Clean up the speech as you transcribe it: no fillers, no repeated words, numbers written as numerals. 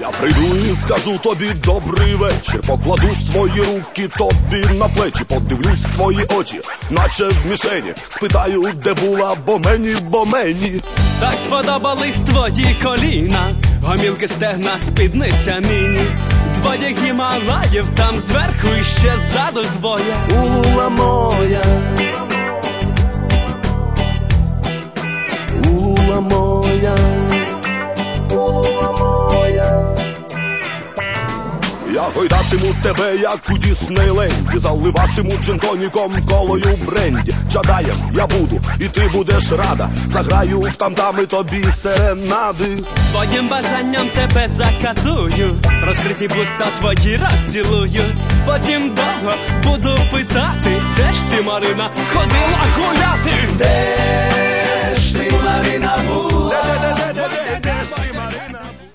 Я прийду і скажу тобі добрий вечір, покладу твої руки тобі на плечі, подивлюсь в твої очі, наче в мішені, спитаю, де була, бо мені. Так сподобались твої коліна, гомілки, стегна, спідниця міні. Двоє Гімалаїв там зверху і ще ззаду двоє. Улула моя, улула моя, улула моя. Я гойдатиму тебе, як у Діснейленді, заливатиму джин-тоніком, колою бренді. Чадаєм я буду, і ти будеш рада, заграю в там-тами тобі серенади. Твоїм бажанням тебе закатую, розкриті вуста твої розцілую. Потім довго буду питати, де ж ти, Марина, ходила гуляти? Де ж ти, Марина, була? Де?